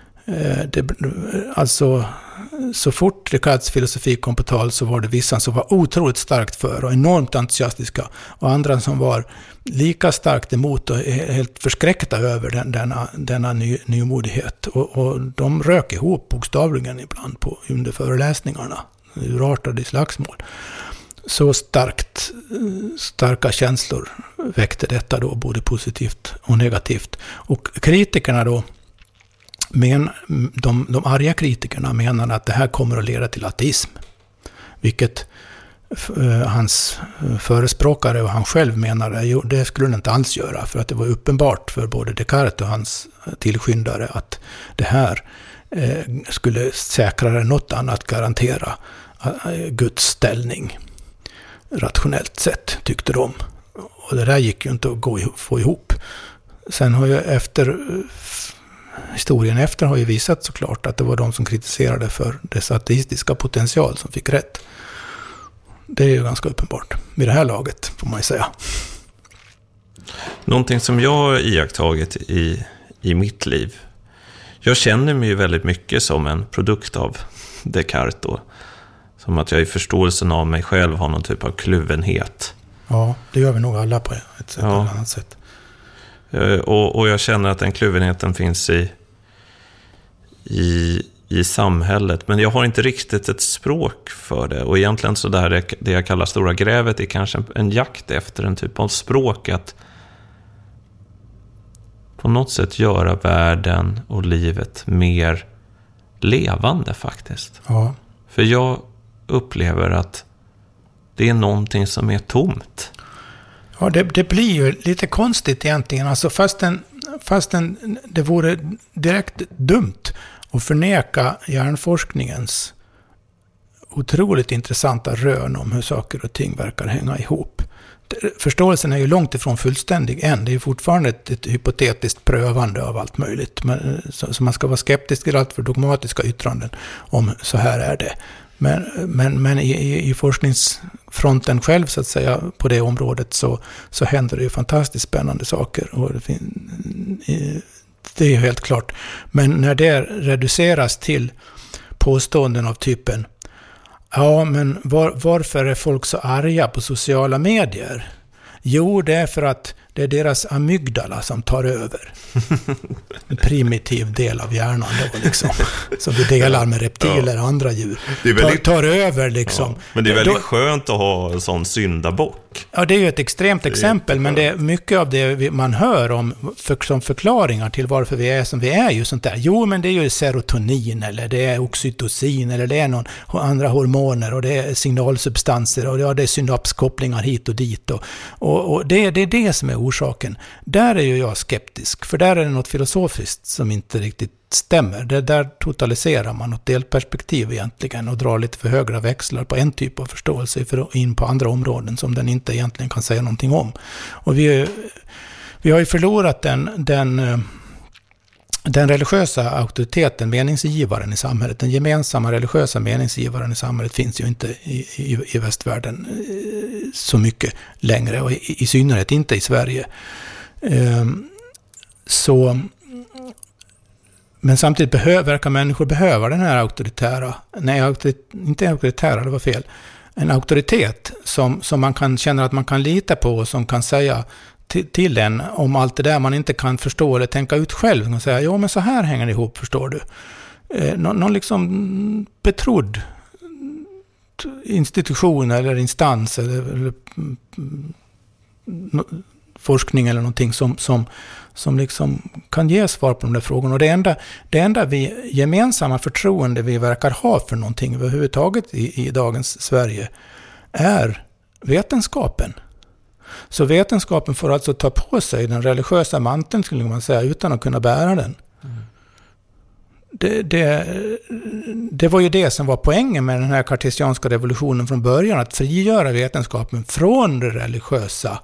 Alltså, så fort Descartes filosofi kom på tal så var det vissa som var otroligt starkt för och enormt entusiastiska, och andra som var lika starkt emot och helt förskräckta över denna nymodighet. Och de rök ihop bokstavligen ibland under föreläsningarna, urartade i slagsmål. Så starka känslor väckte detta då, både positivt och negativt. Och kritikerna då, men de arga kritikerna menade att det här kommer att leda till ateism, vilket hans förespråkare och han själv menade det skulle det inte alls göra, för att det var uppenbart för både Descartes och hans tillskyndare att det här skulle säkrare än något annat garantera Guds ställning rationellt sett, tyckte de. Och det där gick ju inte att få ihop. Sen har ju historien efter har ju visat såklart att det var de som kritiserade för dess ateistiska potential som fick rätt. Det är ju ganska uppenbart vid det här laget, får man ju säga. Någonting som jag har iakttagit i mitt liv. Jag känner mig ju väldigt mycket som en produkt av Descartes då. Som att jag i förståelsen av mig själv har någon typ av kluvenhet. Ja, det gör vi nog alla på ett sätt eller annat sätt. Och jag känner att den kluvenheten finns i samhället, men jag har inte riktigt ett språk för det. Och egentligen så där det jag kallar stora grävet är kanske en jakt efter en typ av språk, att på något sätt göra världen och livet mer levande faktiskt. Ja. För jag upplever att det är någonting som är tomt. Ja, det blir ju lite konstigt egentligen. Alltså fastän det vore direkt dumt att förneka hjärnforskningens otroligt intressanta rön om hur saker och ting verkar hänga ihop. Förståelsen är ju långt ifrån fullständig än. Det är fortfarande ett hypotetiskt prövande av allt möjligt. Så man ska vara skeptisk till allt för dogmatiska yttranden om så här är det. Men i forskningsfronten själv så att säga på det området så händer det ju fantastiskt spännande saker. Och det är ju helt klart. Men när det reduceras till påståenden av typen ja, men varför är folk så arga på sociala medier? Jo, det är för att det är deras amygdala som tar över. En primitiv del av hjärnan då, liksom. Som vi delar med reptiler och andra djur. Det är väldigt, tar över liksom. Ja, men det är väldigt skönt att ha en sån syndabock. Ja, det är ju ett extremt exempel, men det är mycket av det man hör om som förklaringar till varför vi är som vi är ju sånt där. Jo, men det är ju serotonin eller det är oxytocin eller det är någon andra hormoner och det är signalsubstanser och det är synapskopplingar hit och dit och det är det som är orsaken. Där är ju jag skeptisk, för där är det något filosofiskt som inte riktigt stämmer. Där totaliserar man något delperspektiv egentligen och drar lite för högra växlar på en typ av förståelse för in på andra områden som den inte egentligen kan säga någonting om. Och vi har ju förlorat den religiösa auktoriteten, meningsgivaren i samhället. Den gemensamma religiösa meningsgivaren i samhället finns ju inte i västvärlden så mycket längre och i synnerhet inte i Sverige. Men samtidigt verkar människor behöva den här det var fel. En auktoritet som man kan känna att man kan lita på och som kan säga till en om allt det där man inte kan förstå eller tänka ut själv och säga, ja men så här hänger det ihop, förstår du. Någon liksom betrodd institution eller instans eller forskning eller någonting som liksom kan ge svar på de där frågorna. Och det enda gemensamma förtroende vi verkar ha för någonting överhuvudtaget i dagens Sverige är vetenskapen. Så vetenskapen får alltså ta på sig den religiösa manteln, skulle man säga, utan att kunna bära den. Det var ju det som var poängen med den här kartesianska revolutionen från början, att frigöra vetenskapen från det religiösa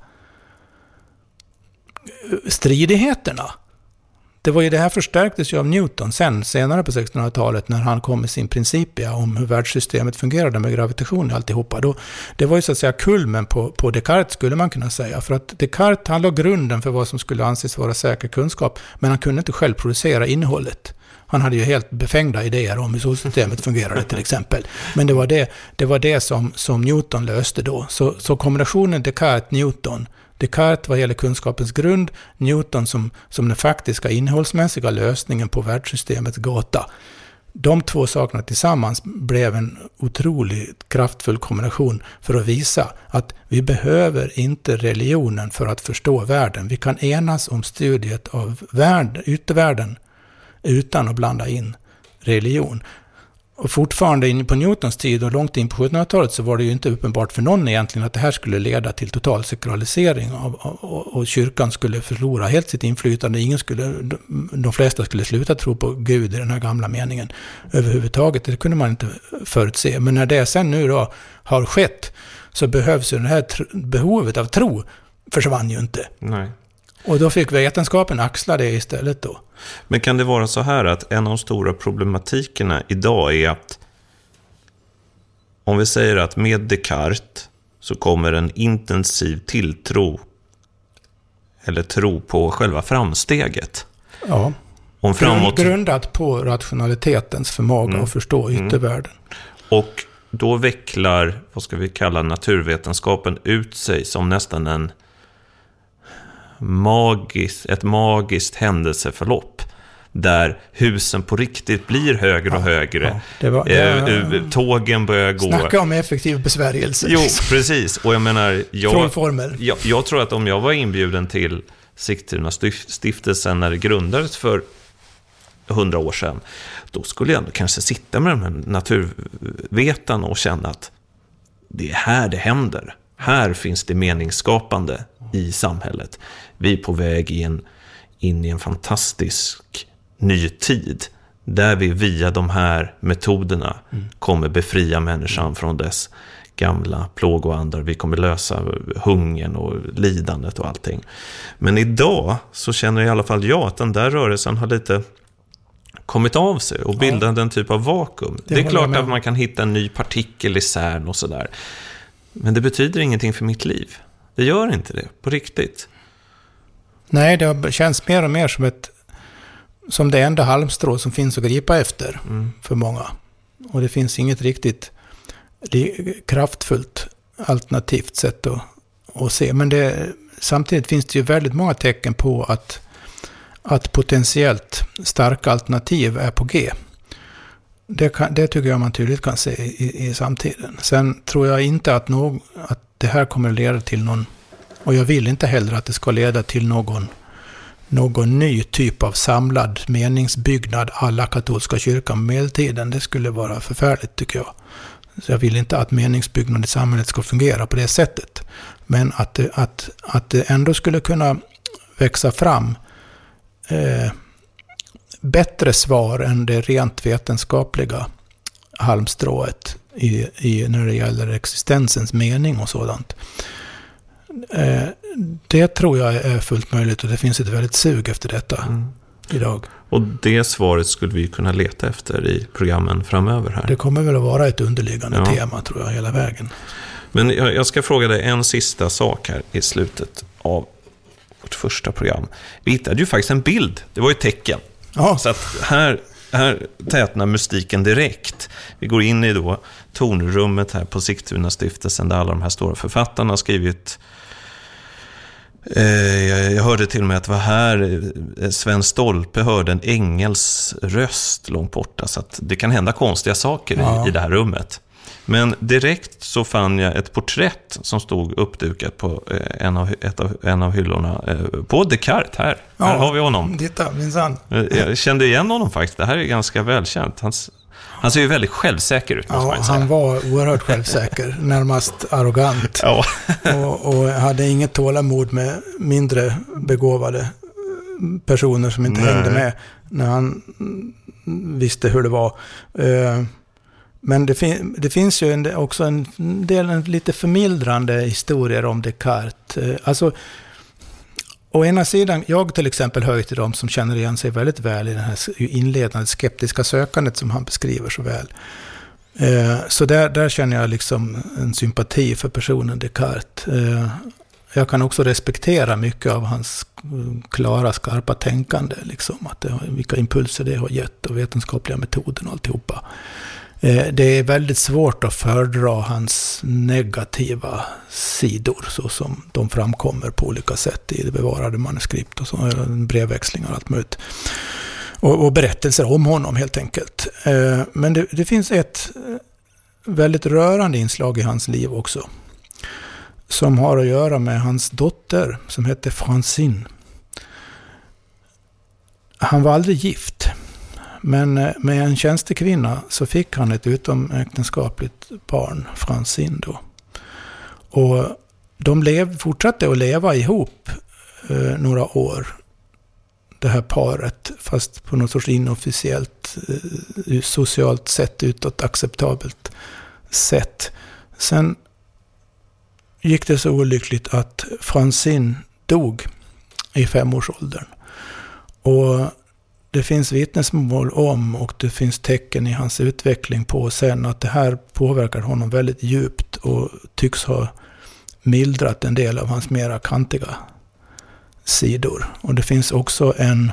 stridigheterna. Det var ju det här förstärktes ju av Newton senare på 1600-talet när han kom med sin principia om hur världssystemet fungerade med gravitation och alltihopa. Det var ju så att säga kulmen på Descartes, skulle man kunna säga. För att Descartes, han låg grunden för vad som skulle anses vara säker kunskap, men han kunde inte själv producera innehållet. Han hade ju helt befängda idéer om hur solsystemet fungerade till exempel. Men det var det som Newton löste då. Så kombinationen Descartes-Newton, Descartes vad gäller kunskapens grund, Newton som den faktiska innehållsmässiga lösningen på världssystemets gåta. De två sakerna tillsammans blev en otroligt kraftfull kombination för att visa att vi behöver inte religionen för att förstå världen. Vi kan enas om studiet av yttervärlden utan att blanda in religion. Och fortfarande in på Newtons tid och långt in på 1700-talet så var det ju inte uppenbart för någon egentligen att det här skulle leda till total sekulalisering och kyrkan skulle förlora helt sitt inflytande. De flesta skulle sluta tro på Gud i den här gamla meningen överhuvudtaget. Det kunde man inte förutse. Men när det sen nu då har skett så behövs ju det här behovet av tro försvann ju inte. Nej. Och då fick vetenskapen axla det istället då. Men kan det vara så här att en av de stora problematikerna idag är att om vi säger att med Descartes så kommer en intensiv tilltro eller tro på själva framsteget. Ja, om grundat på rationalitetens förmåga att förstå yttervärlden. Och då vecklar, vad ska vi kalla naturvetenskapen ut sig som nästan ett magiskt händelseförlopp där husen på riktigt blir högre och högre. Tågen börjar gå. Snacka om effektiv besvärjelse. Jo, precis. Och jag menar, jag tror att om jag var inbjuden till Sigtuna stiftelsen när det grundades för 100 år sedan, då skulle jag kanske sitta med de här naturvetarna och känna att det är här det händer. Här finns det meningsskapande i samhället. Vi är på väg in i en fantastisk ny tid där vi via de här metoderna kommer befria människan från dess gamla plågoandar. Vi kommer lösa hungern och lidandet och allting. Men idag så känner i alla fall jag att den där rörelsen har lite kommit av sig och bildat en typ av vakuum. Det är klart att man kan hitta en ny partikel i CERN och sådär. Men det betyder ingenting för mitt liv. Det gör inte det, på riktigt. Nej, det känns mer och mer som det enda halmstrå som finns att gripa efter för många. Och det finns inget riktigt kraftfullt alternativt sätt att se. Men samtidigt finns det ju väldigt många tecken på att potentiellt starka alternativ är på G. Det tycker jag man tydligt kan se i samtiden. Sen tror jag inte att det här kommer att leda till någon, och jag vill inte heller att det ska leda till någon ny typ av samlad meningsbyggnad alla katolska kyrkan med medeltiden. Det skulle vara förfärligt, tycker jag. Så jag vill inte att meningsbyggnaden i samhället ska fungera på det sättet. Men att det ändå skulle kunna växa fram bättre svar än det rent vetenskapliga halmstrået när det gäller existensens mening och sådant. Det tror jag är fullt möjligt, och det finns ett väldigt sug efter detta idag. Och det svaret skulle vi kunna leta efter i programmen framöver här. Det kommer väl att vara ett underliggande tema, tror jag, hela vägen. Men jag ska fråga dig en sista sak här i slutet av vårt första program. Vi hittade ju faktiskt en bild. Det var ju tecken. Ja. Så att här tätnar mystiken direkt. Vi går in i då tonrummet här på Sigtuna stiftelsen där alla de här stora författarna har skrivit. Jag hörde till och med att det var här Sven Stolpe hörde en ängels röst långt borta, så att det kan hända konstiga saker i det här rummet. Men direkt så fann jag ett porträtt som stod uppdukat på en av hyllorna på Descartes här. Ja, här har vi honom. Titta, minsann. Jag kände igen honom faktiskt. Det här är ganska välkänt. Han ser ju väldigt självsäker ut, måste man säga. Han var oerhört självsäker, närmast arrogant. Ja. och hade inget tålamod med mindre begåvade personer som inte hängde med när han visste hur det var. Men det finns ju också en del lite förmildrande historier om Descartes. Alltså, å ena sidan, jag till exempel hör till dem som känner igen sig väldigt väl i det här inledande skeptiska sökandet som han beskriver så väl. Så där känner jag liksom en sympati för personen Descartes. Jag kan också respektera mycket av hans klara, skarpa tänkande, liksom, vilka impulser det har gett och vetenskapliga metoder och alltihopa. Det är väldigt svårt att fördra hans negativa sidor så som de framkommer på olika sätt i det bevarade manuskript och så, brevväxlingar och allt möjligt. Och berättelser om honom helt enkelt. Men det finns ett väldigt rörande inslag i hans liv också, som har att göra med hans dotter som hette Francine. Han var aldrig gift. Men med en tjänstekvinna så fick han ett utomäktenskapligt barn, Francine då. Och de fortsatte att leva ihop några år, det här paret, fast på något sorts inofficiellt, socialt sätt, utåt acceptabelt sätt. Sen gick det så olyckligt att Francine dog i 5-årsåldern. Och det finns vittnesmål om, och det finns tecken i hans utveckling på sen, att det här påverkar honom väldigt djupt och tycks ha mildrat en del av hans mera kantiga sidor. Och det finns också en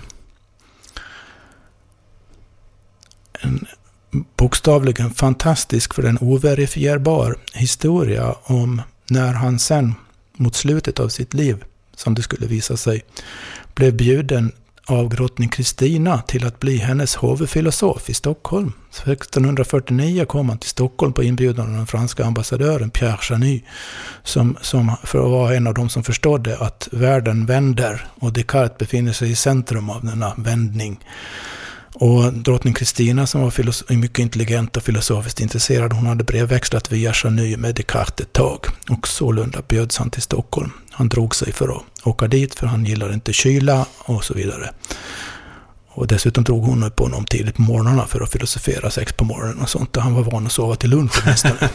bokstavligen fantastisk, för en overifierbar historia om när han sen mot slutet av sitt liv, som det skulle visa sig, blev bjuden av drottning Kristina till att bli hennes hovfilosof i Stockholm. 1649 kom han till Stockholm på inbjudan av den franska ambassadören Pierre Chany, som för att vara en av dem som förstådde att världen vänder och Descartes befinner sig i centrum av denna vändning. Och drottning Kristina, som var mycket intelligent och filosofiskt intresserad, hon hade brevväxlat via Chany med Descartes ett tag, och sålunda bjöds han till Stockholm. Han drog sig för att åka dit, för han gillade inte kyla och så vidare. Och dessutom drog hon upp honom tidigt på morgnarna för att filosofera 6 på morgonen och sånt. Han var van att sova till lunch åtminstone.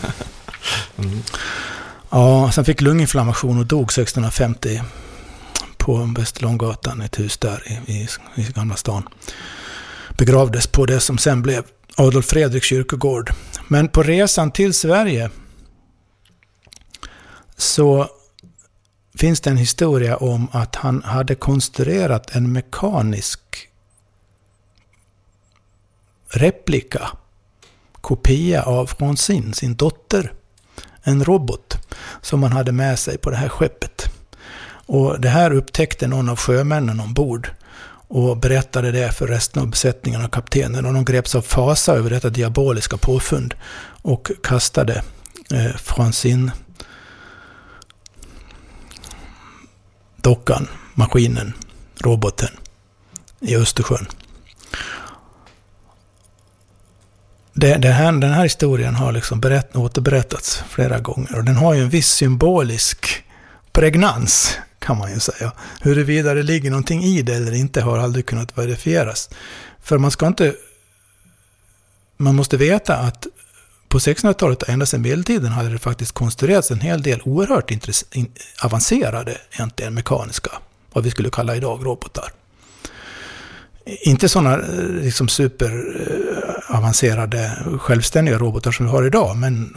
Ja, sen fick lunginflammation och dog 1650 på Västerlånggatan, ett hus där i Gamla stan. Begravdes på det som sen blev Adolf Fredriks kyrkogård. Men på resan till Sverige så finns det en historia om att han hade konstruerat en mekanisk kopia av Francine, sin dotter. En robot som han hade med sig på det här skeppet. Och det här upptäckte någon av sjömännen ombord och berättade det för resten av besättningen och kaptenen. Och de greps av fasa över detta diaboliska påfund och kastade Francine dockan, maskinen, roboten i Östersjön. Den här historien har liksom återberättats flera gånger och den har ju en viss symbolisk pregnans, kan man ju säga. Huruvida det ligger någonting i det eller inte har aldrig kunnat verifieras. För man måste veta att på 1600-talet och ända sedan medeltiden hade det faktiskt konstruerats en hel del oerhört avancerade, egentligen mekaniska, vad vi skulle kalla idag robotar. Inte sådana liksom superavancerade självständiga robotar som vi har idag, men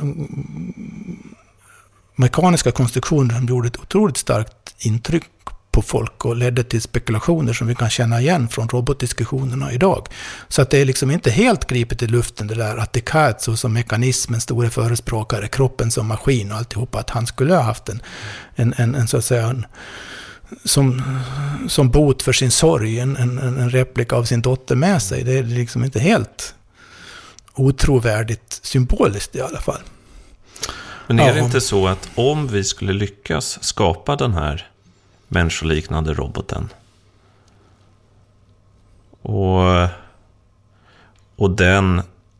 mekaniska konstruktioner som gjorde ett otroligt starkt intryck på folk och ledde till spekulationer som vi kan känna igen från robotdiskussionerna idag. Så att det är liksom inte helt gripet i luften det där att Descartes som mekanismens stora förespråkare, kroppen som maskin och alltihopa, att han skulle ha haft en så att säga som bot för sin sorg, en replika av sin dotter med sig. Det är liksom inte helt otrovärdigt symboliskt i alla fall. Men är det inte så att om vi skulle lyckas skapa den här människoliknande roboten och den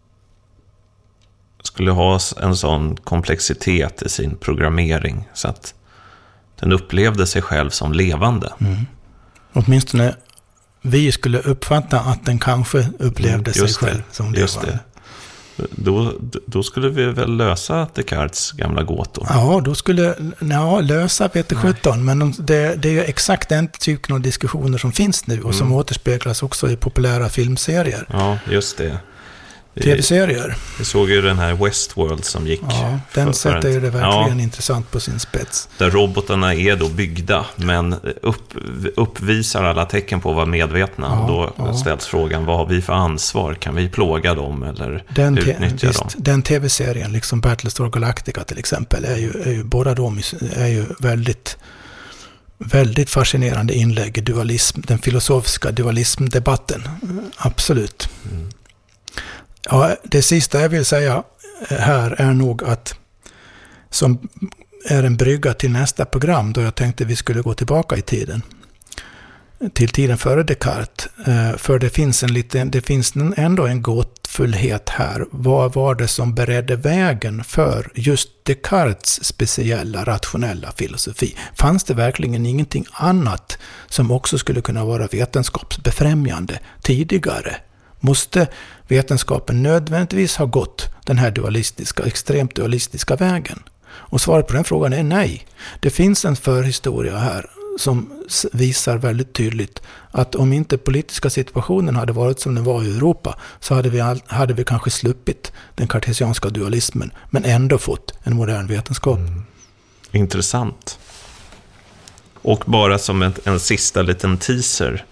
skulle ha en sån komplexitet i sin programmering så att den upplevde sig själv som levande. Åtminstone vi skulle uppfatta att den kanske upplevde sig själv som levande. Just det. Då skulle vi väl lösa Descartes gamla gåtor. Ja, då skulle lösa Peter 17, men det är ju exakt den typen av diskussioner som finns nu och som återspeglas också i populära filmserier. Ja, just det. TV-serier. Vi såg ju den här Westworld som gick. Ja, den sätter ju det verkligen intressant på sin spets. Där robotarna är då byggda, men uppvisar alla tecken på att vara medvetna. Ja, då ställs frågan, vad har vi för ansvar? Kan vi plåga dem eller utnyttja dem? Den tv-serien, liksom Battlestar Galactica till exempel, är ju båda de är ju väldigt, väldigt fascinerande inlägg i den filosofiska dualismdebatten. Absolut. Ja, det sista jag vill säga här är nog att som är en brygga till nästa program då jag tänkte vi skulle gå tillbaka i tiden. Till tiden före Descartes. För det finns ändå en gåtfullhet här. Vad var det som beredde vägen för just Descartes speciella rationella filosofi? Fanns det verkligen ingenting annat som också skulle kunna vara vetenskapsbefrämjande tidigare? Måste vetenskapen nödvändigtvis ha gått den här extremt dualistiska vägen? Och svaret på den frågan är nej. Det finns en förhistoria här som visar väldigt tydligt att om inte politiska situationen hade varit som den var i Europa så hade vi kanske sluppit den kartesianska dualismen men ändå fått en modern vetenskap. Intressant. Och bara som en sista liten teaser.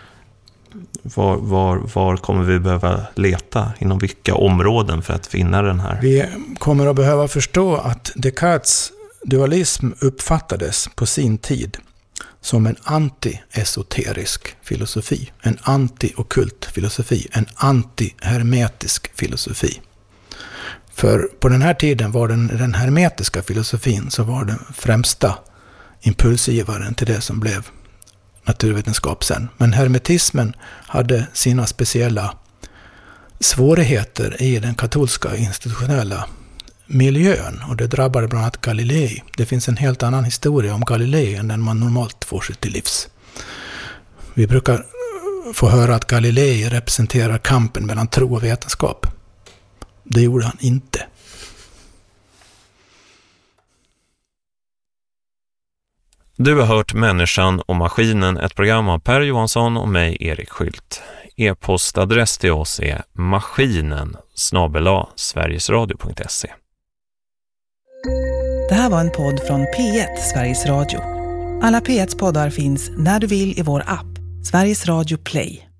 Var kommer vi behöva leta? Inom vilka områden för att finna den här? Vi kommer att behöva förstå att Descartes dualism uppfattades på sin tid som en anti-esoterisk filosofi, en anti-okult filosofi, en anti-hermetisk filosofi. För på den här tiden var den hermetiska filosofin så var den främsta impulsgivaren till det som blev naturvetenskap sen. Men hermetismen hade sina speciella svårigheter i den katolska institutionella miljön och det drabbade bland annat Galilei. Det finns en helt annan historia om Galilei än den man normalt får sig till livs. Vi brukar få höra att Galilei representerar kampen mellan tro och vetenskap. Det gjorde han inte. Du har hört Människan och maskinen, ett program av Per Johansson och mig, Erik Skylt. E-postadress till oss är maskinen@sverigesradio.se. Det här var en podd från P1, Sveriges Radio. Alla P1s poddar finns när du vill i vår app, Sveriges Radio Play.